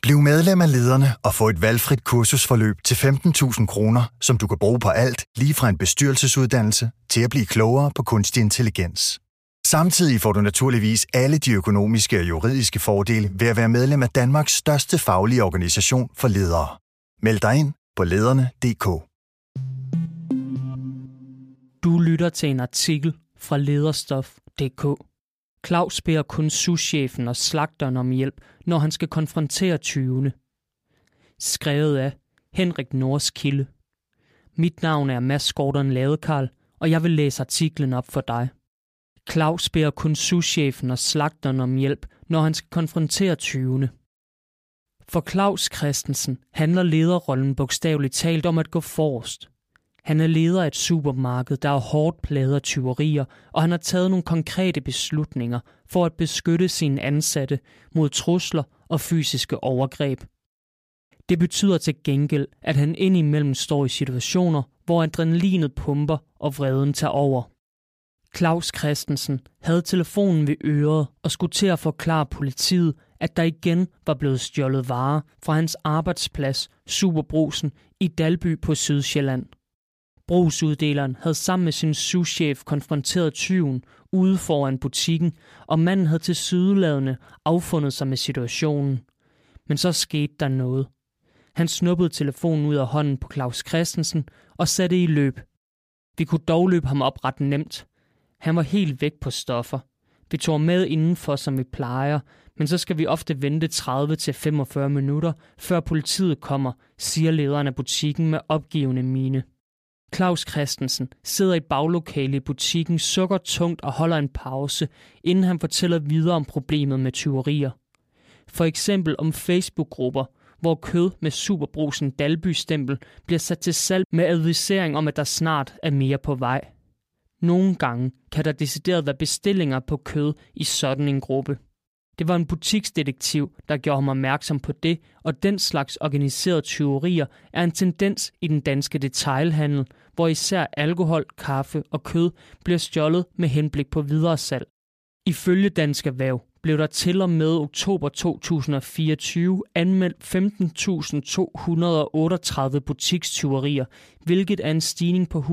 Bliv medlem af Lederne og få et valgfrit kursusforløb til 15.000 kroner, som du kan bruge på alt, lige fra en bestyrelsesuddannelse til at blive klogere på kunstig intelligens. Samtidig får du naturligvis alle de økonomiske og juridiske fordele ved at være medlem af Danmarks største faglige organisation for ledere. Meld dig ind på lederne.dk. Du lytter til en artikel fra lederstof.dk. Claus beder kun souschefen og slagteren om hjælp, når han skal konfrontere tyvene. Skrevet af Henrik Norskilde. Mit navn er Mads Gordon Ladekarl, og jeg vil læse artiklen op for dig. Claus beder kun souschefen og slagteren om hjælp, når han skal konfrontere tyvene. For Claus Christensen handler lederrollen bogstaveligt talt om at gå forrest. Han er leder af et supermarked, der er hårdt plaget af tyverier, og han har taget nogle konkrete beslutninger for at beskytte sine ansatte mod trusler og fysiske overgreb. Det betyder til gengæld, at han indimellem står i situationer, hvor adrenalinet pumper og vreden tager over. Claus Christensen havde telefonen ved øret og skulle til at forklare politiet, at der igen var blevet stjålet varer fra hans arbejdsplads, Superbrugsen, i Dalby på Sydsjælland. Brugsuddeleren havde sammen med sin souschef konfronteret tyven ude foran butikken, og manden havde tilsyneladende affundet sig med situationen. Men så skete der noget. Han snuppede telefonen ud af hånden på Claus Christensen og satte i løb. Vi kunne dog løbe ham op ret nemt. Han var helt væk på stoffer. Vi tog med indenfor, som vi plejer, men så skal vi ofte vente 30-45 minutter, før politiet kommer, siger lederen af butikken med opgivende mine. Claus Christensen sidder i baglokalet i butikken, sukker tungt og holder en pause, inden han fortæller videre om problemet med tyverier. For eksempel om Facebook-grupper, hvor kød med Superbrugsen Dalby-stempel bliver sat til salg med advisering om, at der snart er mere på vej. Nogle gange kan der decideret være bestillinger på kød i sådan en gruppe. Det var en butiksdetektiv, der gjorde ham opmærksom på det, og den slags organiserede tyverier er en tendens i den danske detailhandel, hvor især alkohol, kaffe og kød bliver stjålet med henblik på videresalg. Ifølge Dansk Erhverv blev der til og med oktober 2024 anmeldt 15.238 butikstyverier, hvilket er en stigning på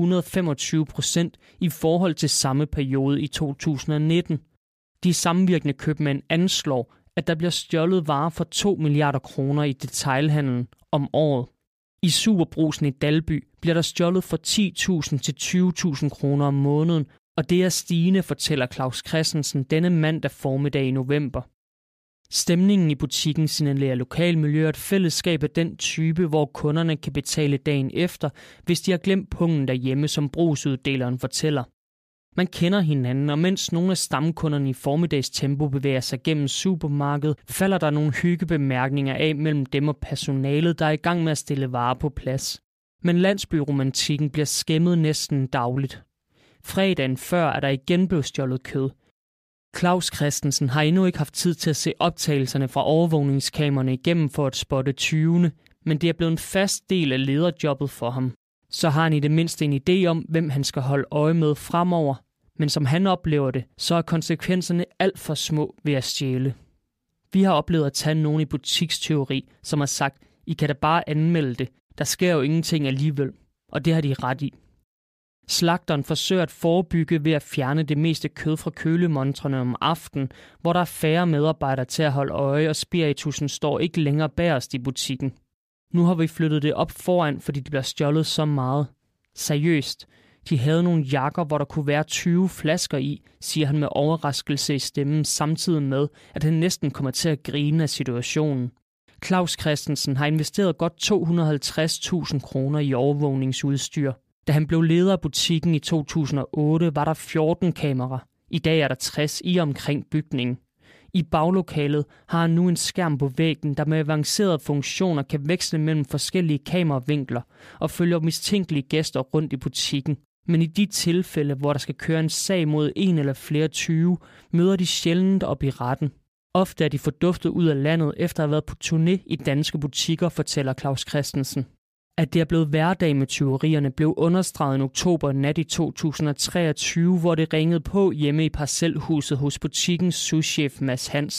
125% i forhold til samme periode i 2019. De samvirkende købmænd anslår, at der bliver stjålet varer for 2 milliarder kroner i detailhandlen om året. I Superbrugsen i Dalby bliver der stjålet for 10.000 til 20.000 kroner om måneden, og det er stigende, fortæller Claus Christensen denne mandag formiddag i november. Stemningen i butikken signalerer lokalmiljøet et fællesskab af den type, hvor kunderne kan betale dagen efter, hvis de har glemt pungen derhjemme, som brugsuddeleren fortæller. Man kender hinanden, og mens nogle af stamkunderne i formiddagstempo bevæger sig gennem supermarkedet, falder der nogle hyggebemærkninger af mellem dem og personalet, der er i gang med at stille varer på plads. Men landsbyromantikken bliver skæmmet næsten dagligt. Fredagen før er der igen blevet stjålet kød. Claus Christensen har endnu ikke haft tid til at se optagelserne fra overvågningskameraerne igennem for at spotte tyvene, men det er blevet en fast del af lederjobbet for ham. Så har han i det mindste en idé om, hvem han skal holde øje med fremover. Men som han oplever det, så er konsekvenserne alt for små ved at stjæle. Vi har oplevet at tage nogen i butikstyveri, som har sagt, I kan da bare anmelde det. Der sker jo ingenting alligevel. Og det har de ret i. Slagteren forsøger at forebygge ved at fjerne det meste kød fra kølemontrene om aftenen, hvor der er færre medarbejdere til at holde øje, og spiritusen står ikke længere bagerst i butikken. Nu har vi flyttet det op foran, fordi det bliver stjålet så meget. Seriøst. De havde nogle jakker, hvor der kunne være 20 flasker i, siger han med overraskelse i stemmen, samtidig med, at han næsten kommer til at grine af situationen. Claus Christensen har investeret godt 250.000 kroner i overvågningsudstyr. Da han blev leder af butikken i 2008, var der 14 kameraer. I dag er der 60 i omkring bygningen. I baglokalet har han nu en skærm på væggen, der med avancerede funktioner kan veksle mellem forskellige kameravinkler og følge mistænkelige gæster rundt i butikken. Men i de tilfælde, hvor der skal køre en sag mod en eller flere tyve, møder de sjældent op i retten. Ofte er de forduftet ud af landet efter at have været på turné i danske butikker, fortæller Claus Christensen. At det er blevet hverdag med tyverierne blev understreget en oktober nat i 2023, hvor det ringede på hjemme i parcelhuset hos butikkens souschef Mads Hansen.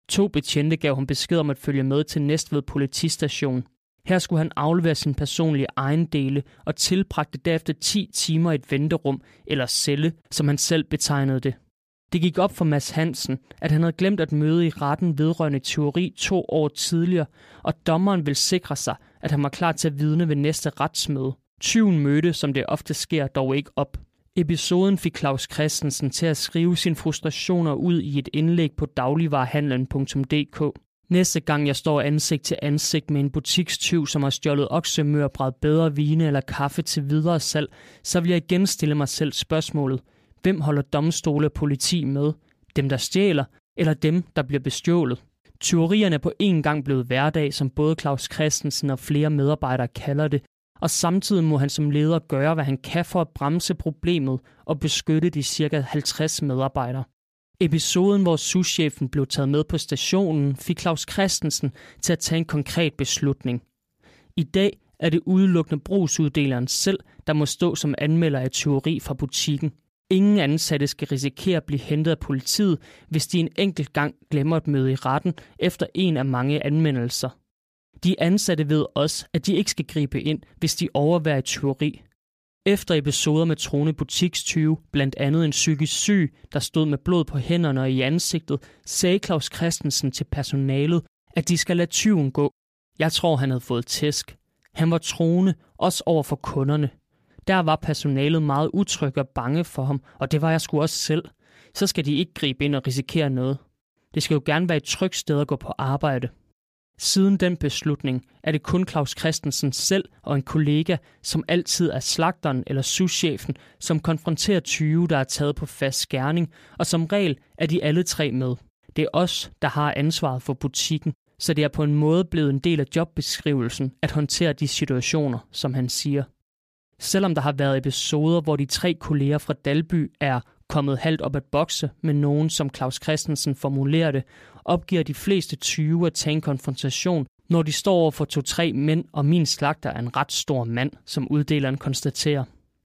2 betjente gav ham besked om at følge med til Næstved politistation. Her skulle han aflevere sin personlige ejendele og tilbragte derefter 10 timer i et venterum eller celle, som han selv betegnede det. Det gik op for Mads Hansen, at han havde glemt at møde i retten vedrørende tyveri 2 år tidligere, og dommeren ville sikre sig, at han var klar til at vidne ved næste retsmøde. Tyven mødte, som det ofte sker, dog ikke op. Episoden fik Claus Christensen til at skrive sine frustrationer ud i et indlæg på dagligvarehandlen.dk. Næste gang jeg står ansigt til ansigt med en butikstyv, som har stjålet oksemørbrad, bedre vine eller kaffe til videre salg, så vil jeg igen stille mig selv spørgsmålet: hvem holder domstole og politi med? Dem, der stjæler, eller dem, der bliver bestjålet? Tyverierne er på en gang blevet hverdag, som både Claus Christensen og flere medarbejdere kalder det, og samtidig må han som leder gøre, hvad han kan for at bremse problemet og beskytte de ca. 50 medarbejdere. Episoden, hvor souschefen blev taget med på stationen, fik Claus Christensen til at tage en konkret beslutning. I dag er det udelukkende brugsuddeleren selv, der må stå som anmelder af tyveri fra butikken. Ingen ansatte skal risikere at blive hentet af politiet, hvis de en enkelt gang glemmer at møde i retten efter en af mange anmeldelser. De ansatte ved også, at de ikke skal gribe ind, hvis de overværer et tyveri. Efter episoder med troende butikstyve, blandt andet en psykisk syg, der stod med blod på hænderne og i ansigtet, sagde Claus Christensen til personalet, at de skal lade tyven gå. Jeg tror, han havde fået tæsk. Han var troende, også over for kunderne. Der var personalet meget utryg og bange for ham, og det var jeg sgu også selv. Så skal de ikke gribe ind og risikere noget. Det skal jo gerne være et trygt sted at gå på arbejde. Siden den beslutning er det kun Claus Christensen selv og en kollega, som altid er slagteren eller souschefen, som konfronterer tyve, der er taget på fast skærning, og som regel er de alle 3 med. Det er os, der har ansvaret for butikken, så det er på en måde blevet en del af jobbeskrivelsen at håndtere de situationer, som han siger. Selvom der har været episoder, hvor de 3 kolleger fra Dalby er kommet halvt op at bokse med nogen, som Claus Christensen formulerer det, opgiver de fleste 20 at tage en konfrontation, når de står over for 2-3 mænd, og min slagter er en ret stor mand, som uddeleren konstaterer.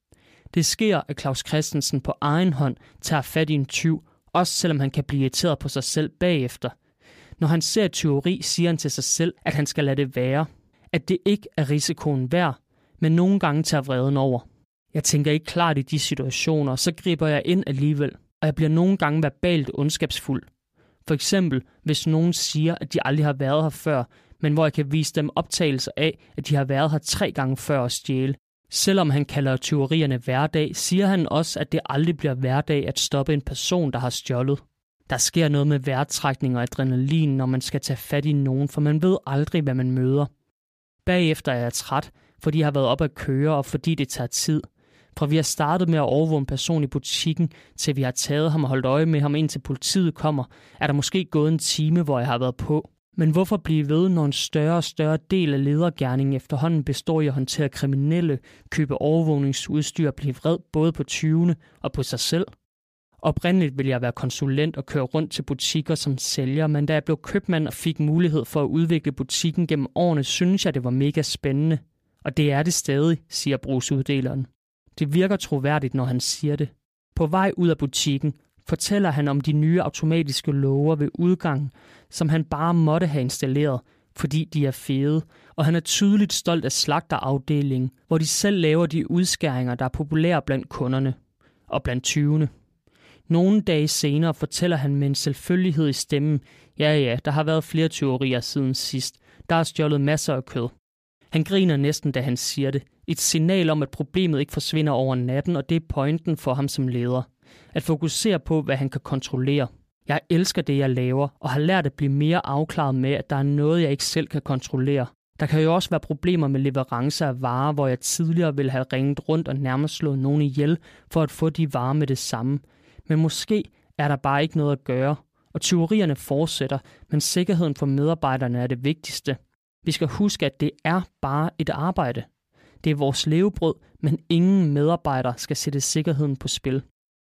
Det sker, at Claus Christensen på egen hånd tager fat i en tyv, også selvom han kan blive irriteret på sig selv bagefter. Når han ser et tyveri, siger han til sig selv, at han skal lade det være. At det ikke er risikoen værd, men nogle gange tager vreden over. Jeg tænker ikke klart i de situationer, så griber jeg ind alligevel, og jeg bliver nogle gange verbalt ondskabsfuld. For eksempel, hvis nogen siger, at de aldrig har været her før, men hvor jeg kan vise dem optagelser af, at de har været her 3 gange før at stjæle. Selvom han kalder tyverierne hverdag, siger han også, at det aldrig bliver hverdag at stoppe en person, der har stjålet. Der sker noget med vejrtrækning og adrenalin, når man skal tage fat i nogen, for man ved aldrig, hvad man møder. Bagefter er jeg træt, fordi jeg har været op at køre, og fordi det tager tid. Fra vi har startet med at overvåge en person i butikken, til vi har taget ham og holdt øje med ham, indtil politiet kommer, er der måske gået en time, hvor jeg har været på. Men hvorfor blive ved, når en større og større del af ledergerningen efterhånden består i at håndtere kriminelle, købe overvågningsudstyr og blive vred både på tyvene og på sig selv? Oprindeligt ville jeg være konsulent og køre rundt til butikker som sælger, men da jeg blev købmand og fik mulighed for at udvikle butikken gennem årene, synes jeg, det var mega spændende. Og det er det stadig, siger brugsuddeleren. Det virker troværdigt, når han siger det. På vej ud af butikken fortæller han om de nye automatiske låger ved udgangen, som han bare måtte have installeret, fordi de er fede, og han er tydeligt stolt af slagterafdelingen, hvor de selv laver de udskæringer, der er populære blandt kunderne og blandt tyvene. Nogle dage senere fortæller han med en selvfølgelighed i stemmen, ja, der har været flere tyverier siden sidst. Der er stjålet masser af kød. Han griner næsten, da han siger det. Et signal om, at problemet ikke forsvinder over natten, og det er pointen for ham som leder. At fokusere på, hvad han kan kontrollere. Jeg elsker det, jeg laver, og har lært at blive mere afklaret med, at der er noget, jeg ikke selv kan kontrollere. Der kan jo også være problemer med leverancer af varer, hvor jeg tidligere ville have ringet rundt og nærmest slået nogen ihjel for at få de varer med det samme. Men måske er der bare ikke noget at gøre, og tyverierne fortsætter, men sikkerheden for medarbejderne er det vigtigste. Vi skal huske, at det er bare et arbejde. Det er vores levebrød, men ingen medarbejder skal sætte sikkerheden på spil.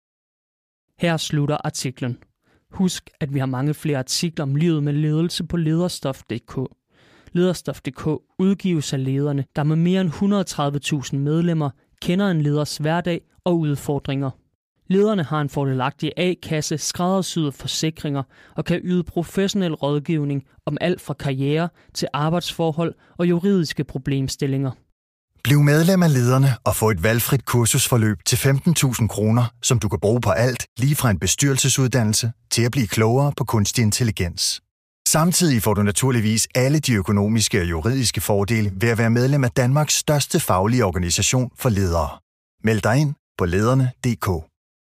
Her slutter artiklen. Husk, at vi har mange flere artikler om livet med ledelse på lederstof.dk. Lederstof.dk udgives af lederne, der med mere end 130.000 medlemmer kender en leders hverdag og udfordringer. Lederne har en fordelagtig A-kasse, skræddersyede forsikringer og kan yde professionel rådgivning om alt fra karriere til arbejdsforhold og juridiske problemstillinger. Bliv medlem af Lederne og få et valgfrit kursusforløb til 15.000 kroner, som du kan bruge på alt, lige fra en bestyrelsesuddannelse til at blive klogere på kunstig intelligens. Samtidig får du naturligvis alle de økonomiske og juridiske fordele ved at være medlem af Danmarks største faglige organisation for ledere. Meld dig ind på lederne.dk.